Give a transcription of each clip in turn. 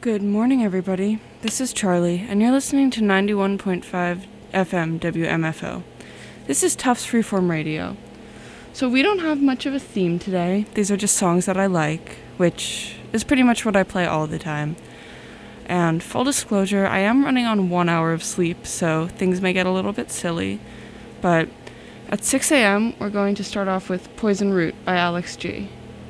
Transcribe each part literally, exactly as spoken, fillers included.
Good morning, everybody. This is Charlie, and you're listening to ninety-one point five F M W M F O. This is Tufts Freeform Radio. So we don't have much of a theme today. These are just songs that I like, which is pretty much what I play all the time. And full disclosure, I am running on one hour of sleep, so things may get a little bit silly. But at six a.m., we're going to start off with Poison Root by Alex G.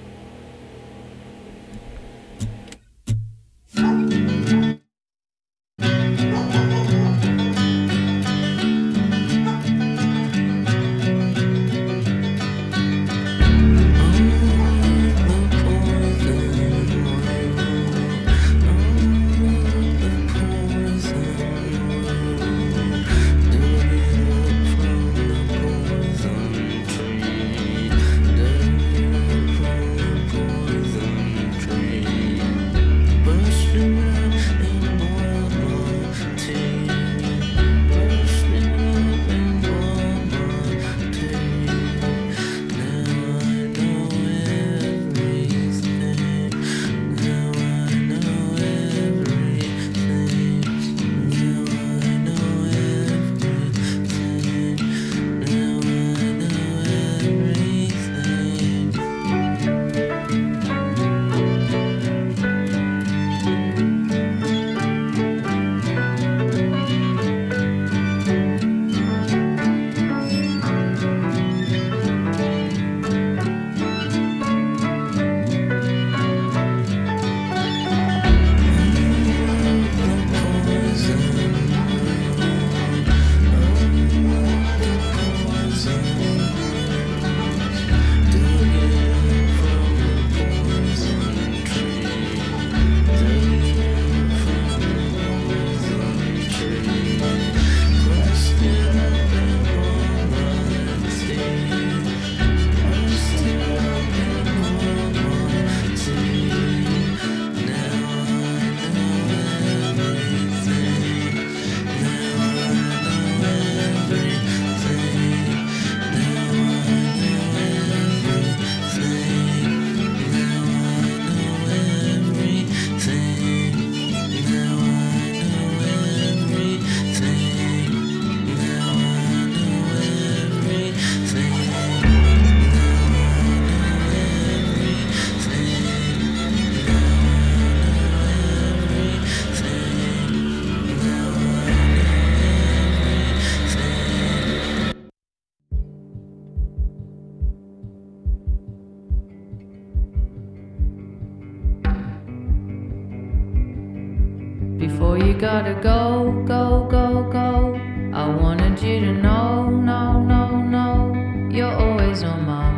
Before you gotta go, go, go, go, I wanted you to know, no, no, no, you're always on my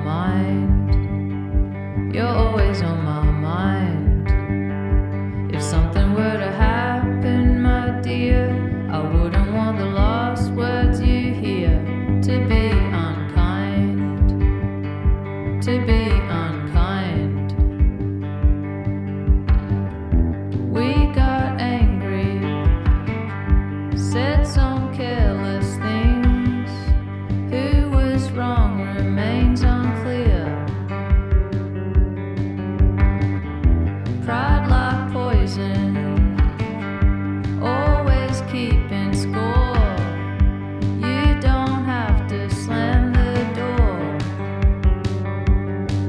mind, you're always on my mind. If something were to happen, my dear, I wouldn't want the last words you hear to be unkind, to be unkind. We got angry, said some careless things. Who was wrong remains unclear. Pride like poison, always keeping score. You don't have to slam the door.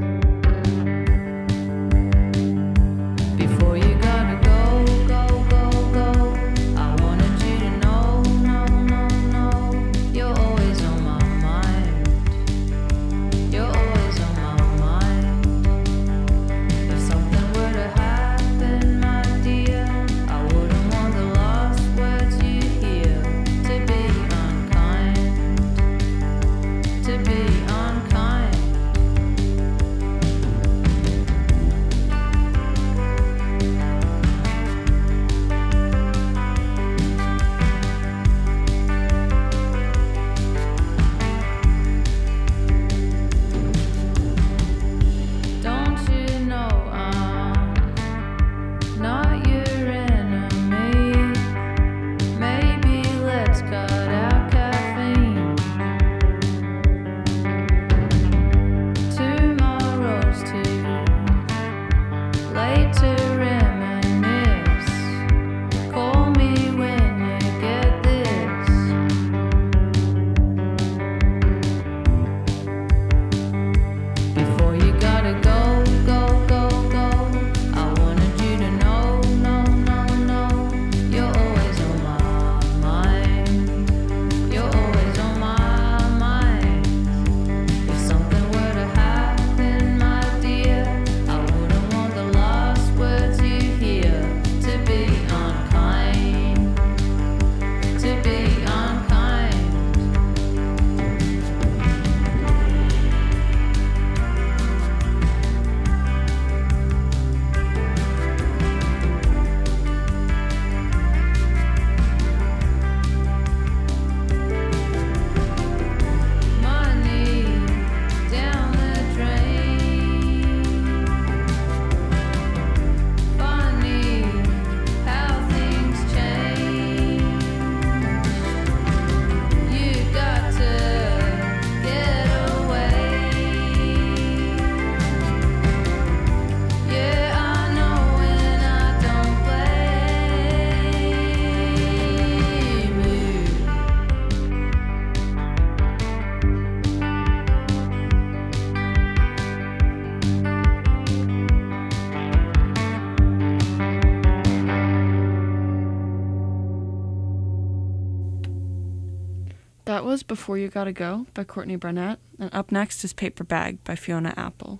was Before You Gotta Go by Courtney Barnett, and up next is Paper Bag by Fiona Apple.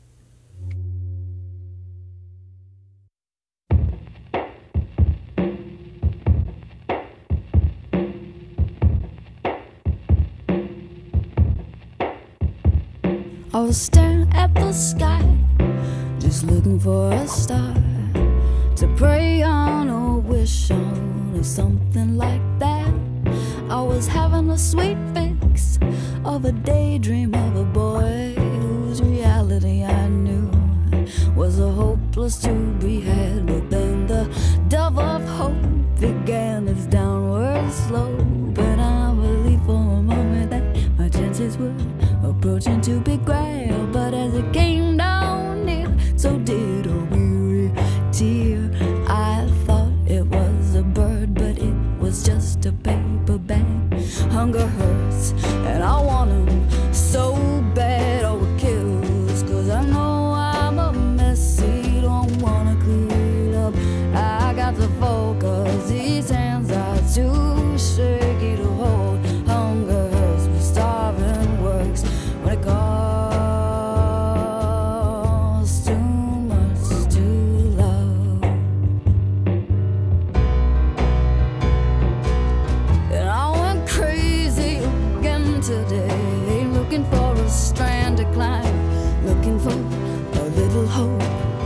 I was staring at the sky, just looking for a star to pray on or wish on or something like that. I was having a sweet fix of a daydream of a boy whose reality I knew was a hopeless to be had. But then the dove of hope began its downward slope, and I believed for a moment that my chances were approaching to be grabbed. But as it came down near, so did a weary tear. I thought it was a bird, but it was just a paper bag. Hunger hurts, and I want him so bad. Oh, it kills, cause I know I'm a messy, don't wanna clean up. I got to focus, these hands are too shaky to hold. Hunger hurts, but starving works when it costs too much to love. And I went crazy again today, looking for a strand to climb, looking for a little hope.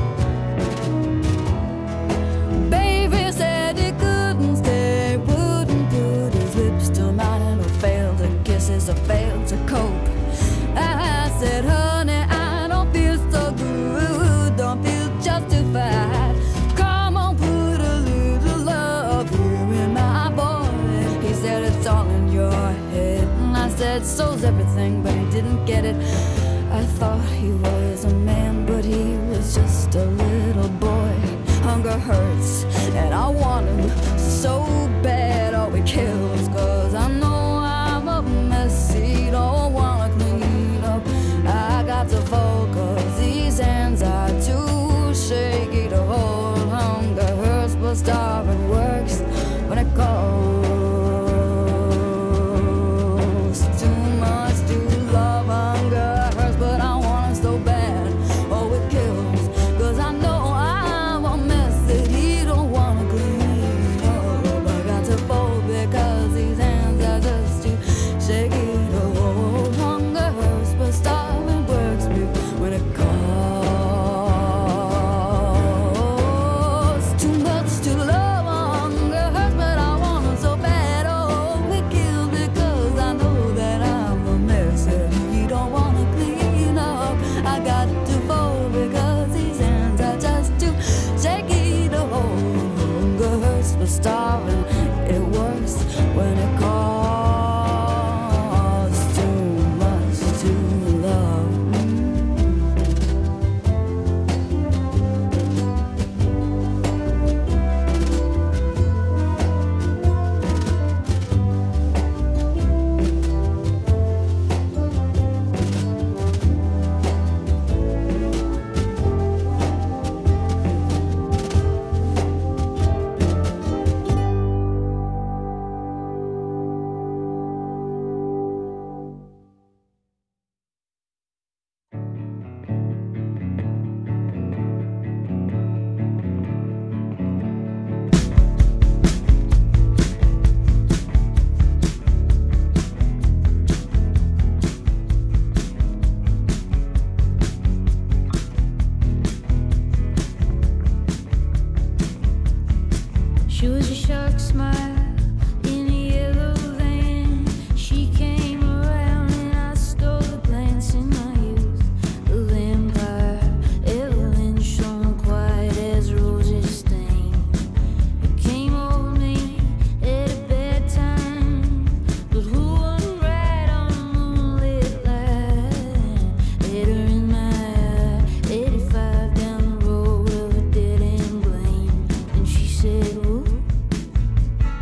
Baby said he couldn't stay, wouldn't put his lips to mine, and I failed to kisses, I failed to cope. I said, honey, I don't feel so good, don't feel justified. Come on, put a little love here in my voice. He said, it's all in your head. And I said, so's everything, but he didn't get it. I thought he was a man, but he was just a little boy. Hunger hurts, and I want him so bad. Oh, it kills, cause I know I'm a messy, don't wanna clean up. I got to focus, these hands are too shaky to hold. Hunger hurts, but starving works when it costs too much to love. Hunger hurts, but I want it so bad. Oh, it kills, cause I know I'm a mess that he don't wanna clean up. I got to fold because these hands are just too shaky to hold. Hunger hurts, but starving works me when it costs too much to love. Hunger hurts, but I want it so bad. Oh, it kills because I know that I'm a mess that he don't wanna clean up. I got to fold because these hands are just too shaky to hold. Hunger hurts, but starving, it works when it costs too much to love. She was a shark smile in a yellow van. She came around and I stole a glance in my youth. The vampire, Evelyn, shone quiet as roses stain. It came over me at a bad time, but who wouldn't ride on a moonlit line? Had her in my eye, eighty-five down the road of a dead-end blame. And she said, "Ooh,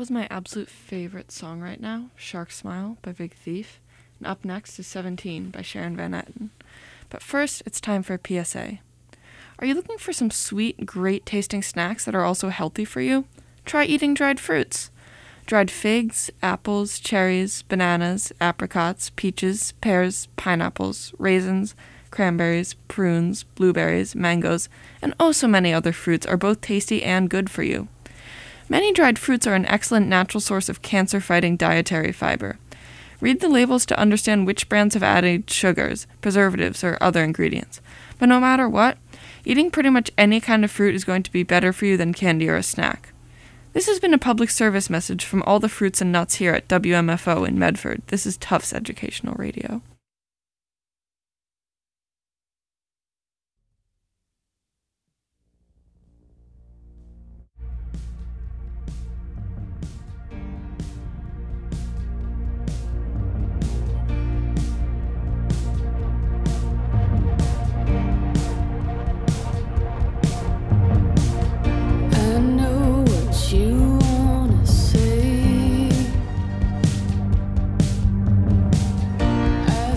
was my absolute favorite song right now, Shark Smile by Big Thief. And up next is seventeen by Sharon Van Etten. But first, it's time for a P S A. Are you looking for some sweet, great-tasting snacks that are also healthy for you? Try eating dried fruits. Dried figs, apples, cherries, bananas, apricots, peaches, pears, pineapples, raisins, cranberries, prunes, blueberries, mangoes, and oh so many other fruits are both tasty and good for you. Many dried fruits are an excellent natural source of cancer-fighting dietary fiber. Read the labels to understand which brands have added sugars, preservatives, or other ingredients. But no matter what, eating pretty much any kind of fruit is going to be better for you than candy or a snack. This has been a public service message from all the fruits and nuts here at W M F O in Medford. This is Tufts Educational Radio. I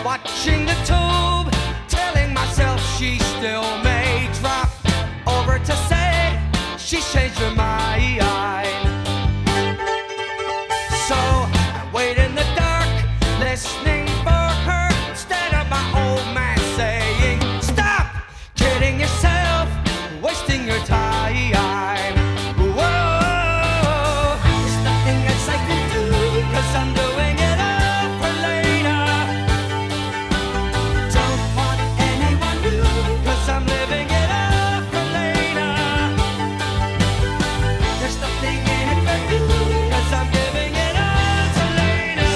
watching the tube, telling myself she still may drop over to say she's changed her mind. So I wait in the dark, listening for her, instead of my old man saying, stop kidding yourself, wasting your time. I'm doing it all for later. Don't want anyone new, 'cause I'm living it all for later. There's nothing in it for you, 'cause I'm giving it all to later.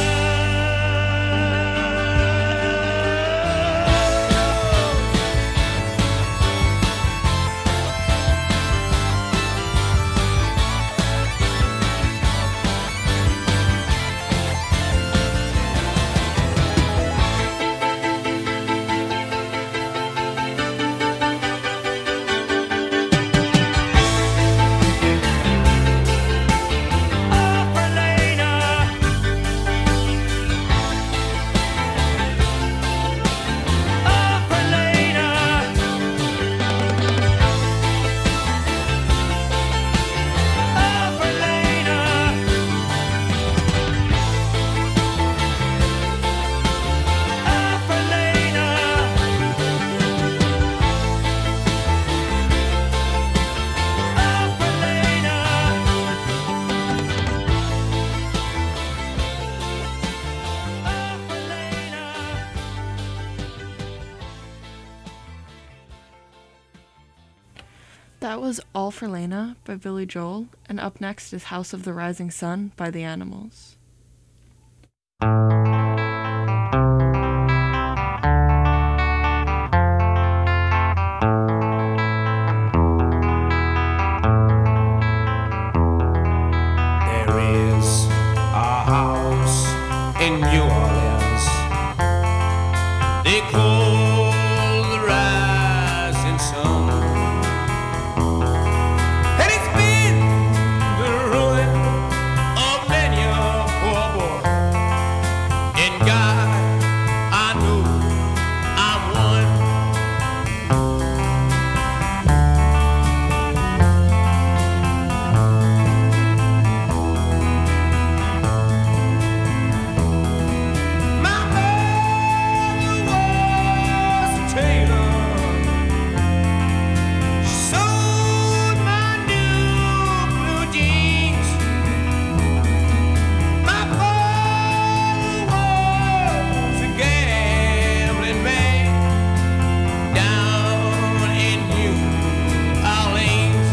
That was All for Lena by Billy Joel, and up next is House of the Rising Sun by The Animals. There is a house in New Orleans they call the Rising Sun. And it's been the ruin of many a poor boy. And God, I know I'm one. My mother was a tailor. She sewed my new blue jeans. My father was a gambling man down in New Orleans.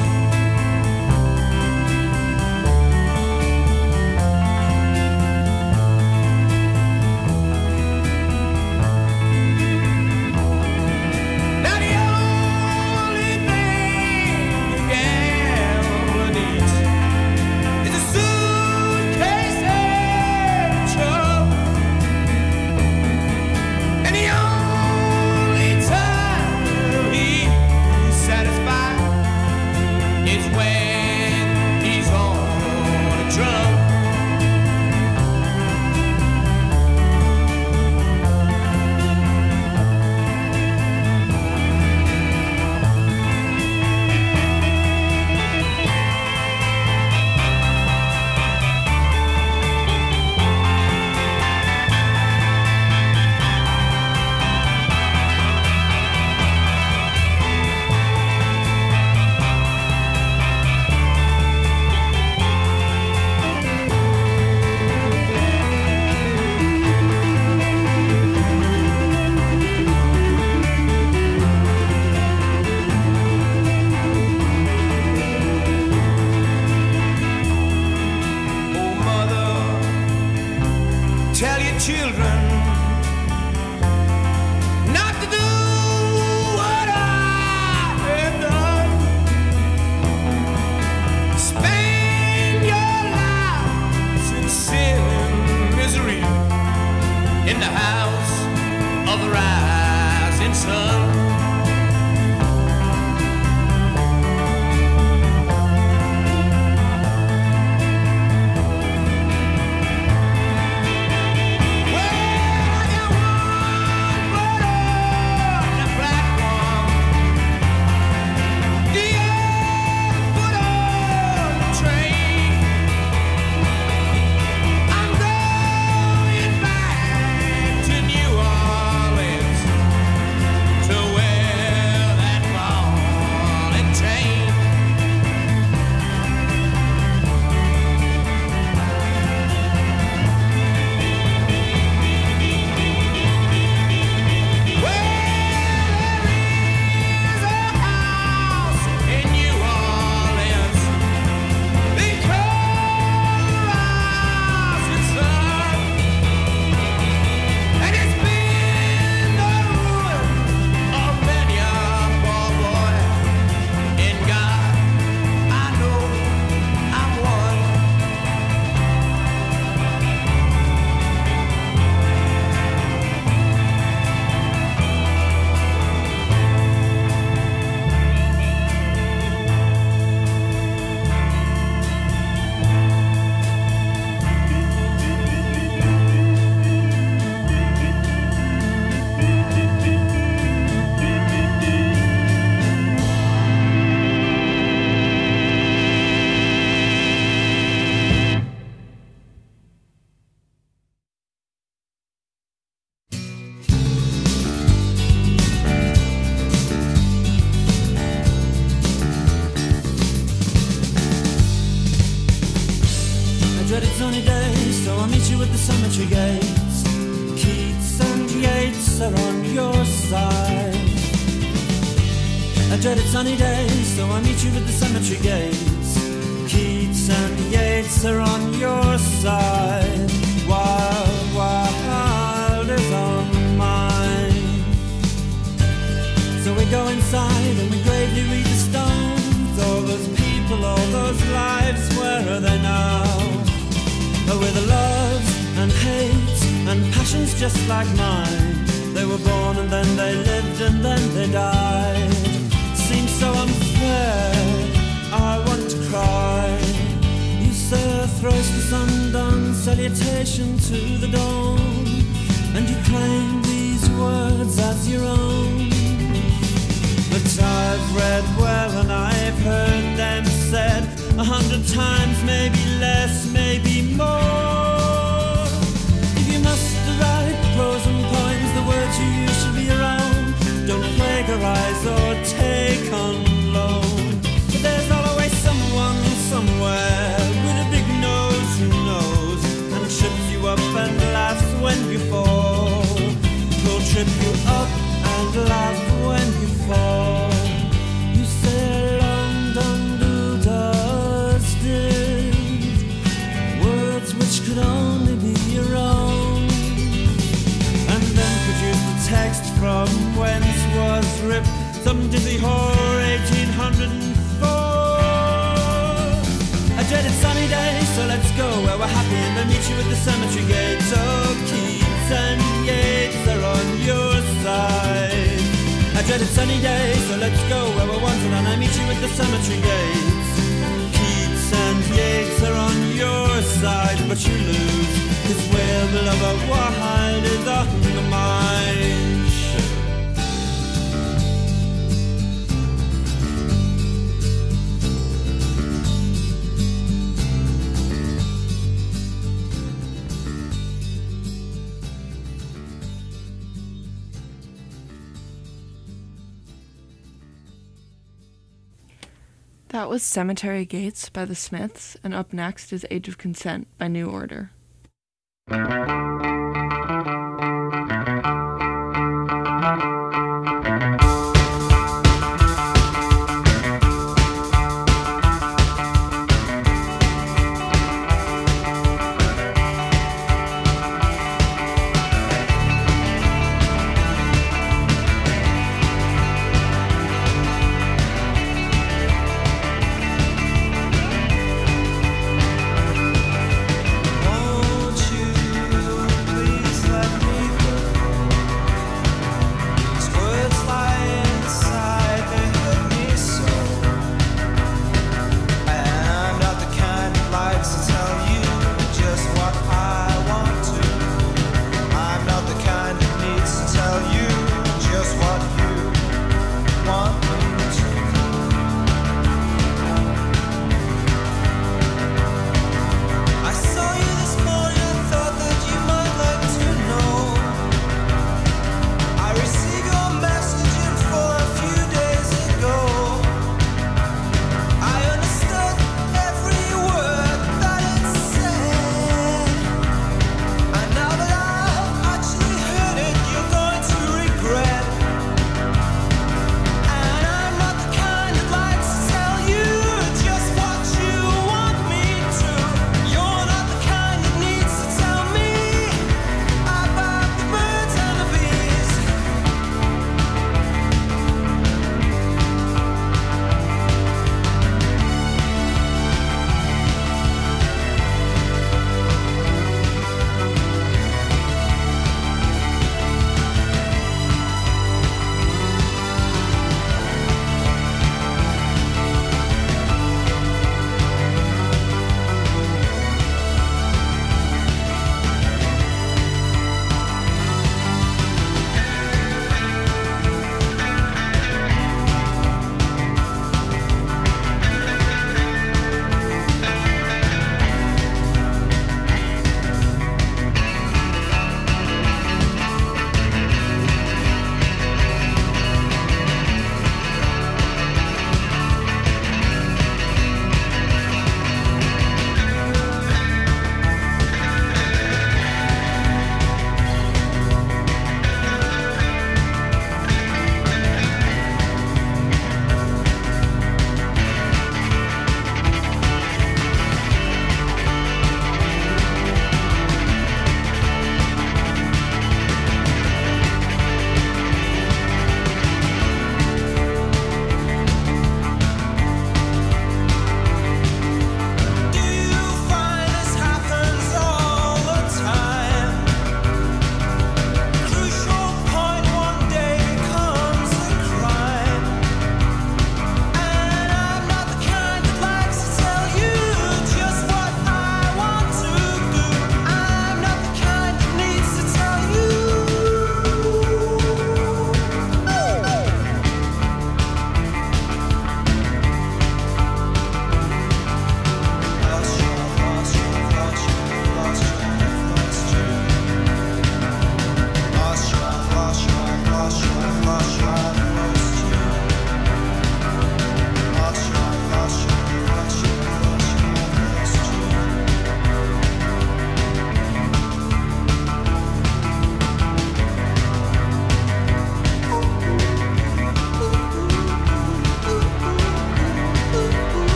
Now the only thing a gambler needs is a suitcase and a truck. And the only time he's satisfied is when he's on a drum. Oh, mother, tell your children not to do what I have done. Spend your lives in sin and misery in the house of the rising sun. Well, I got one cemetery gates. Keats and Yeats are on your side. A dreaded sunny day, so I meet you at the cemetery gates. Keats and Yeats are on your side. Wild, wild is on mine. So we go inside and we gravely read the stones. All those people, all those lives, where are they now? Oh, with the loves and hates and passions just like mine. They were born and then they lived and then they died. Seems so unfair, I want to cry. You say a thrice the sun-done salutation to the dawn, and you claim these words as your own. But I've read well and I've heard them said a hundred times, maybe less, maybe more. If you must write prose and poems, the words you use should be your own. Don't plagiarize or take on loan. But there's always someone somewhere with a big nose who knows and trips you up and laughs when you fall. He'll trip you up and laugh when you fall. You say long done do does did, words which could only be your own, and then produce the text from whence was ripped some dizzy whore eighteen hundred four. A dreaded sunny day, so let's go where we're happy and then meet you at the cemetery gates. Oh, Keats and Yeats are on your side. A dreaded sunny day, so let's go where we're wanted and I meet you at the cemetery gates. Keats and Yeats are on your side, but you lose, 'cause where the lover wild is on the mind. That was Cemetery Gates by the Smiths, and up next is Age of Consent by New Order. Won't you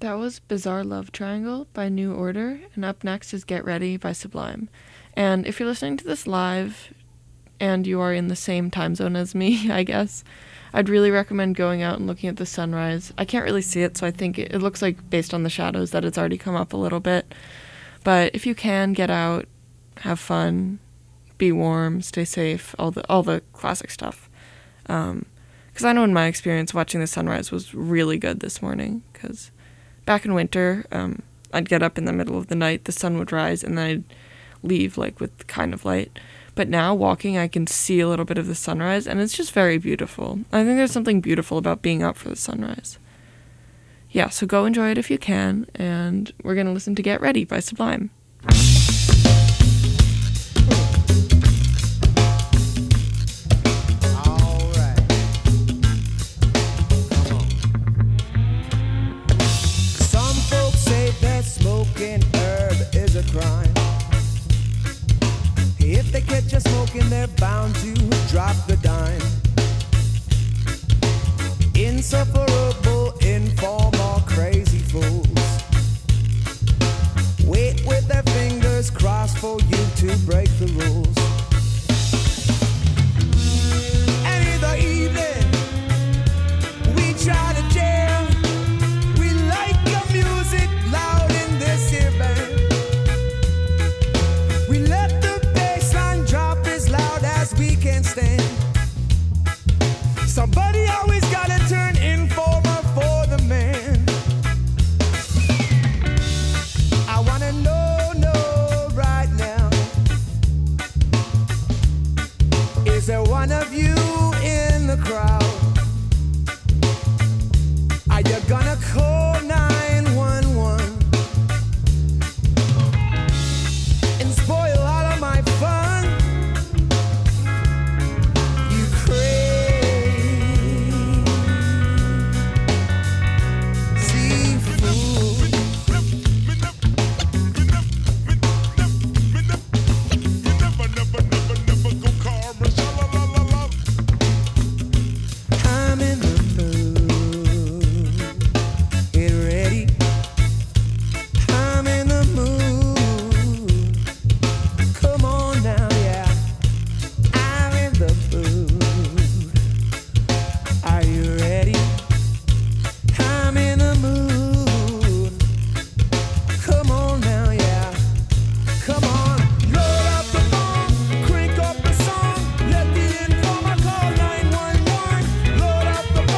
That was Bizarre Love Triangle by New Order, and up next is Get Ready by Sublime. And if you're listening to this live and you are in the same time zone as me, I guess, I'd really recommend going out and looking at the sunrise. I can't really see it, so I think it, it looks like, based on the shadows, that it's already come up a little bit. But if you can, get out, have fun, be warm, stay safe, all the all the classic stuff. Um, 'cause I know in my experience, watching the sunrise was really good this morning, 'cause back in winter, um, I'd get up in the middle of the night, the sun would rise, and then I'd leave, like, with kind of light. But now, walking, I can see a little bit of the sunrise, and it's just very beautiful. I think there's something beautiful about being out for the sunrise. Yeah, so go enjoy it if you can, and we're going to listen to Get Ready by Sublime. Smoking herb is a crime. If they catch you smoking, they're bound to drop the dime. Insufferable, informal, crazy fools wait with their fingers crossed for you to break the rules. And in the evening, we try to jam. We like your music loud in this here band. We let the bass line drop as loud as we can stand. Somebody always gotta turn informer for the man. I wanna know, know right now, is there one of you in the crowd? Are you gonna call nine one one and spoil all of my fun? You crazy fool. I'm in the mood. Get ready. I'm in the mood. Come on now, yeah. I'm in the mood. Are you ready? I'm in the mood. Come on now, yeah. Come on. Load up the phone, crank up the song. Let the informer call nine one one. Load up the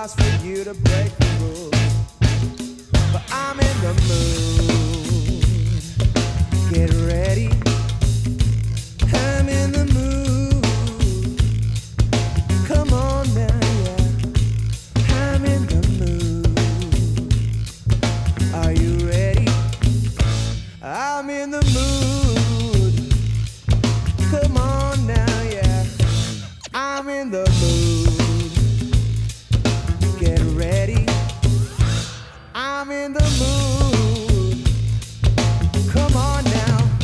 wise for you to break the rules, but I'm in the mood. Get ready, I'm in the mood. Come on now, yeah, I'm in the mood. Are you ready? I'm in the mood. Come on now, yeah, I'm in the mood. Get ready, I'm in the mood. Come on now.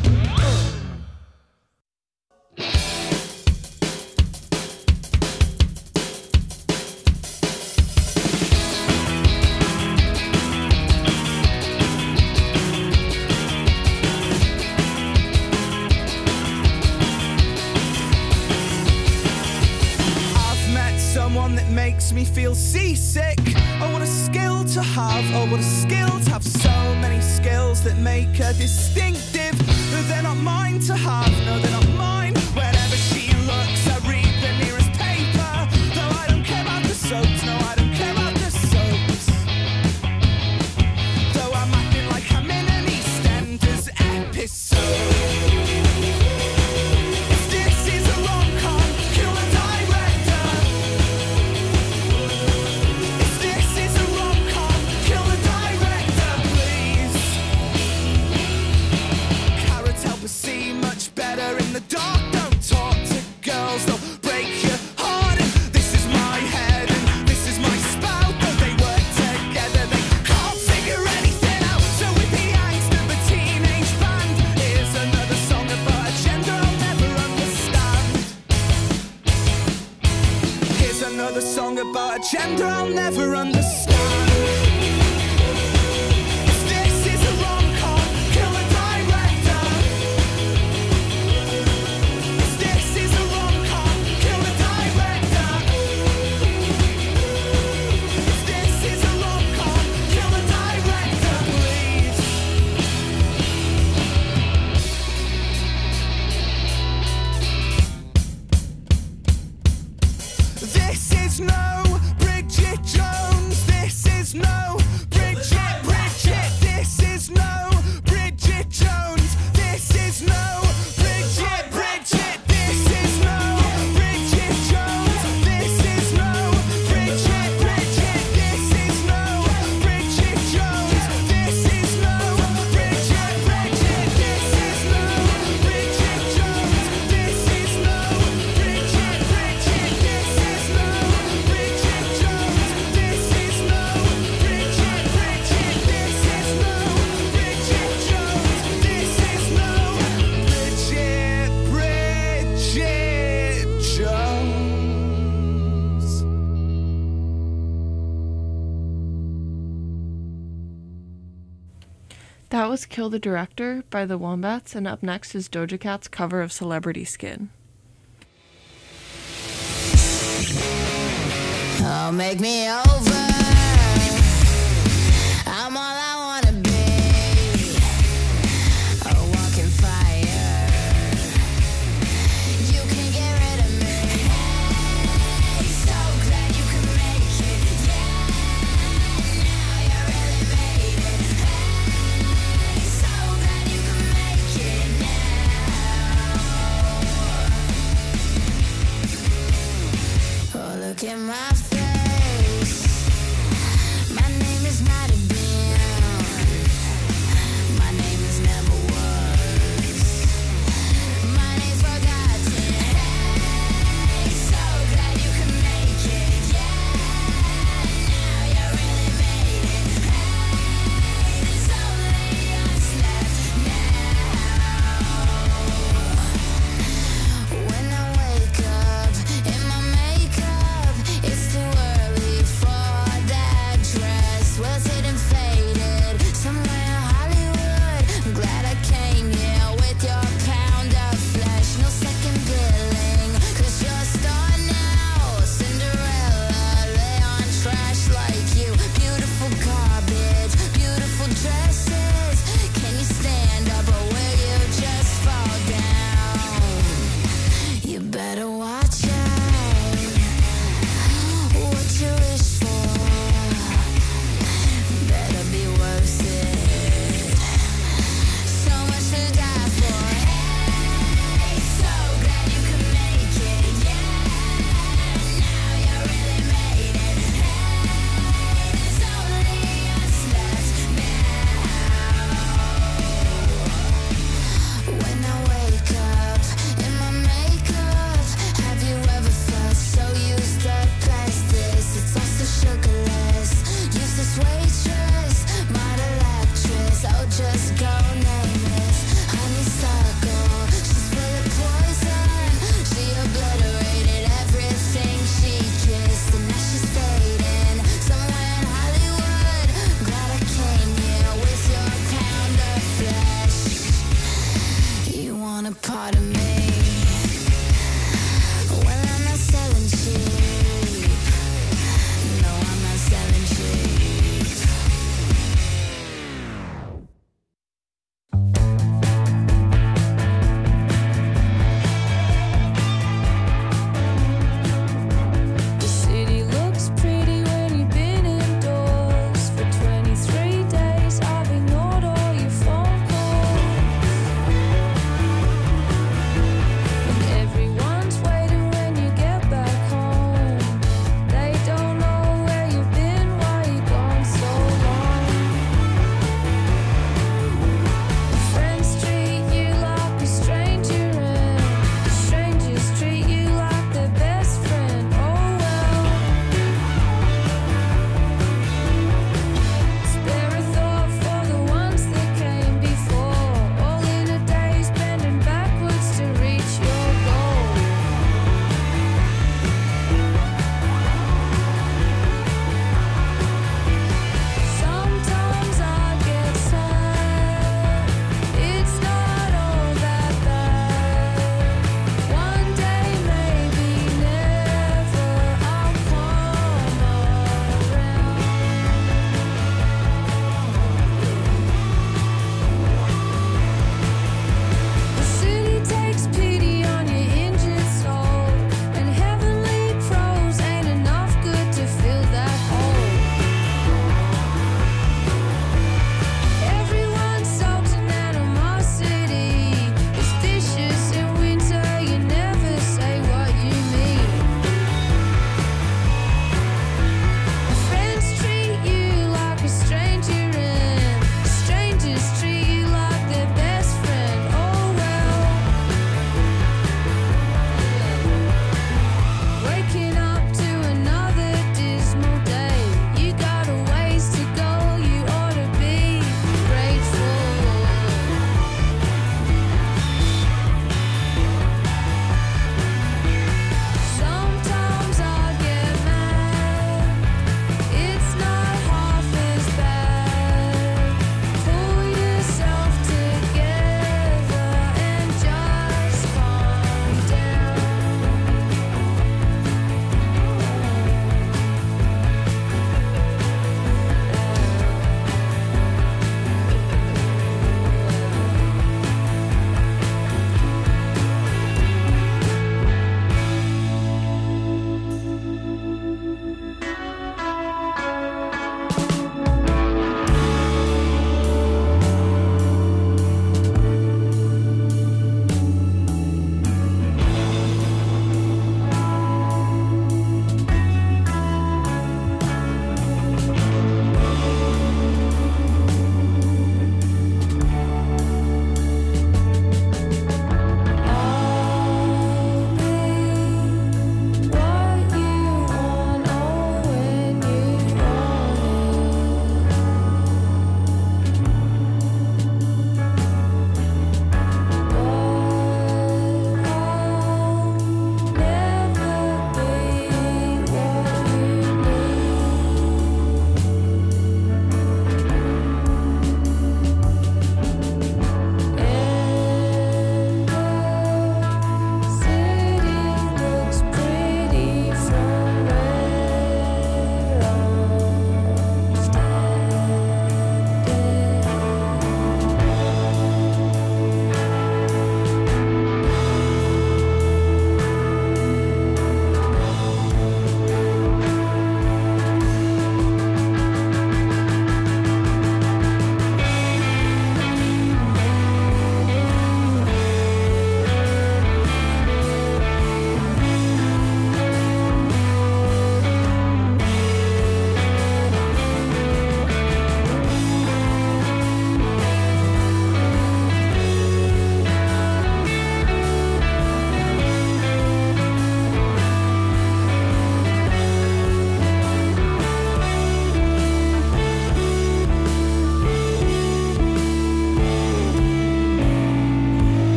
Someone that makes me feel seasick. Oh, what a skill to have. Oh, what a skill to have so many skills that make her distinctive. But they're not mine to have. No, they're not mine. Whenever she looks, I read the nearest paper. Though I don't care about the soaps. No, I don't care about the soaps. Though I'm acting like I'm in an EastEnders episode. Another song about a gender I'll never understand. If this is a rom-com, kill the director. If this is a rom-com, kill the director. If this is a rom-com, kill the director, please. This is no Bridget Jones. This is no Bridget, Bridget. This is no Bridget Jones. This is no Bridget, Bridget. This is no Bridget Jones. This is no Bridget, Bridget. This is no Bridget Jones. This is no Bridget, Bridget. This is no Bridget Jones. This is no Bridget, Bridget. This is no Bridget Jones. This is no Bridget, Bridget. This is no Bridget Jones. This is no Bridget, Bridget Jones. That was Kill the Director by the Wombats, and up next is Doja Cat's cover of Celebrity Skin. Oh, make me over. I'm all I wanna be. A walking fire. You can get rid of me. Hey, so glad you can make it. Yeah, now you really made it. Hey, so glad you can make it now. Oh, look at my face. My name is not a band. My name is never was. My name's forgotten. Hey, so glad you can make it. Yeah, now you really made it. Hey, there's only us left now. When I wake up in my makeup, it's the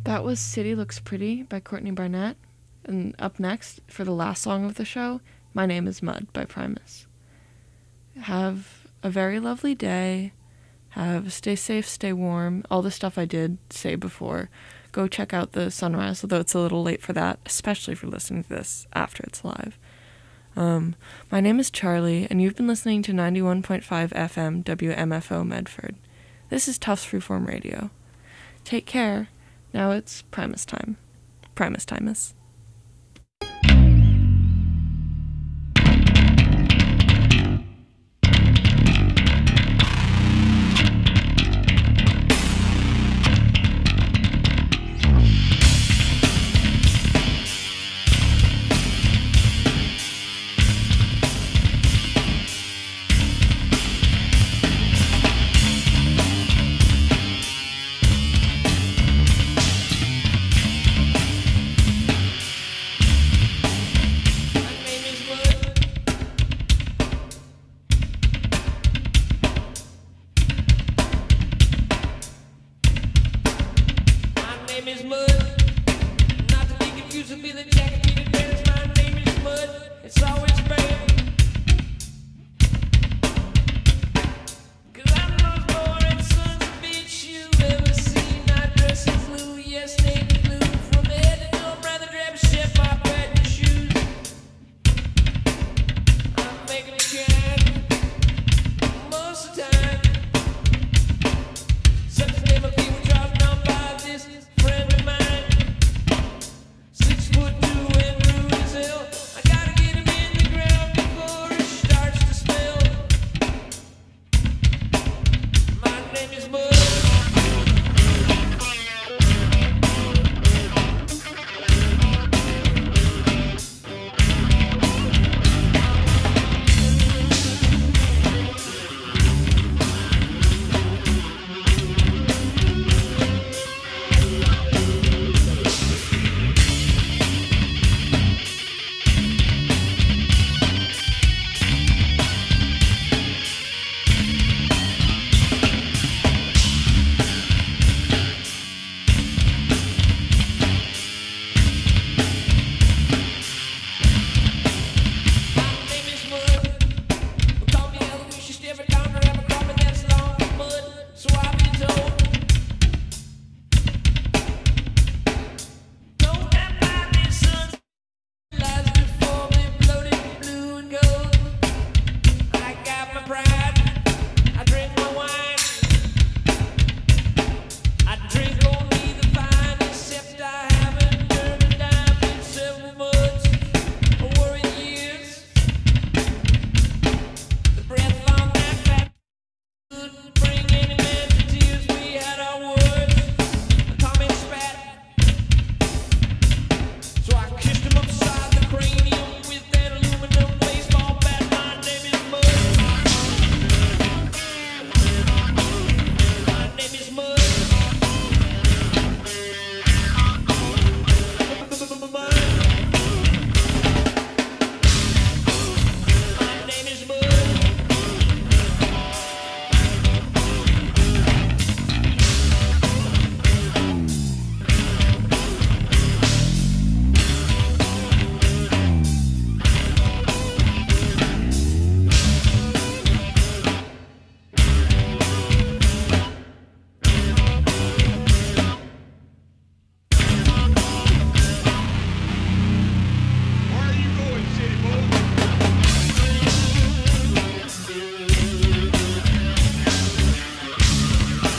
That was City Looks Pretty by Courtney Barnett. And up next, for the last song of the show, My Name is Mud by Primus. Have a very lovely day. Have stay safe, stay warm. All the stuff I did say before. Go check out the sunrise, although it's a little late for that, especially if you're listening to this after it's live. Um, my name is Charlie, and you've been listening to ninety-one point five F M W M F O Medford. This is Tufts Freeform Radio. Take care. Now it's Primus time. Primus Timus. Is mud, not to be confused with the jacket.